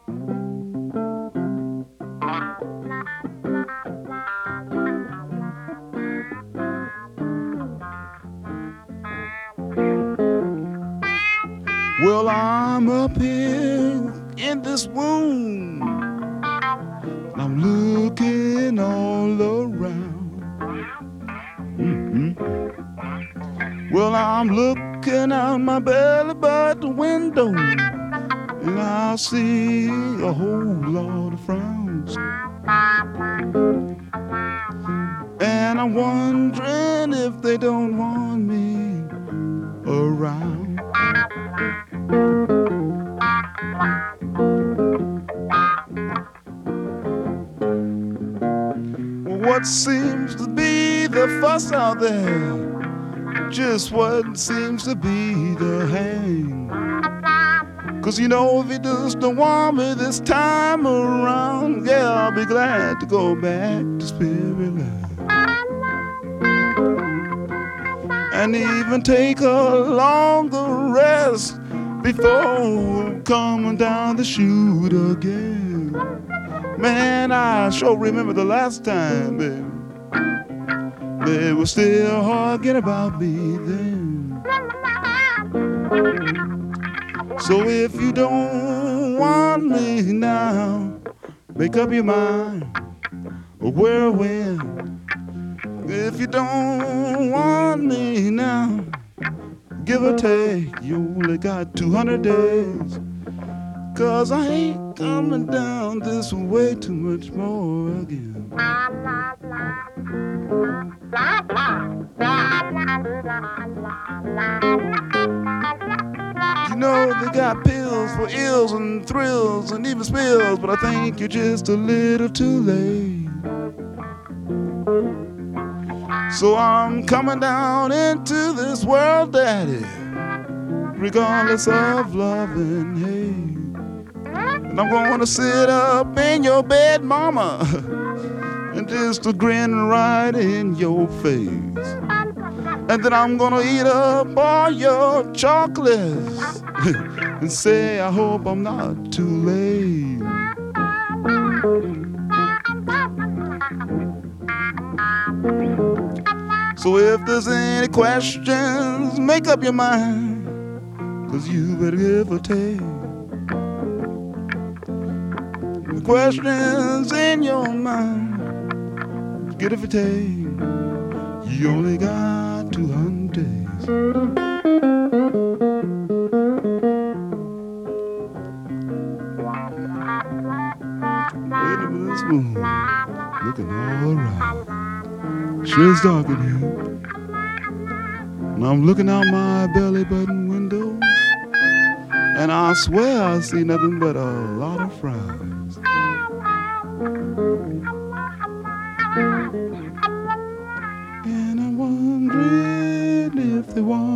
Well, I'm up here in this room. I'm looking all around. Mhm. Well, I'm looking out my belly by the window, and I see a whole lot of frowns. And I'm wondering if they don't want me around. Well, what seems to be the fuss out there? Just what seems to be the hang. 'Cause you know if he does don't want me this time around, yeah, I'll be glad to go back to Spirit Land. And even take a longer rest before coming down the chute again. Man, I sure remember the last time, baby. They were still arguing about me then. So if you don't want me now, make up your mind where or when. If you don't want me now, give or take, you only got 200 days. 'Cause I ain't coming down this way too much more again. You know they got pills for ills and thrills and even spills, but I think you're just a little too late. So I'm coming down into this world, Daddy, regardless of love and hate. And I'm gonna sit up in your bed, Mama, and just a grin right in your face. And then I'm gonna eat up all your chocolates and say I hope I'm not too late. So if there's any questions, make up your mind, 'cause you better give or take. The questions in your mind, get if you take. You only got 200 days. Wait a minute, this moon looking all right. Sure it's dark in here. And I'm looking out my belly button window, and I swear I see nothing but a lot of frowns. And I'm wondering if they want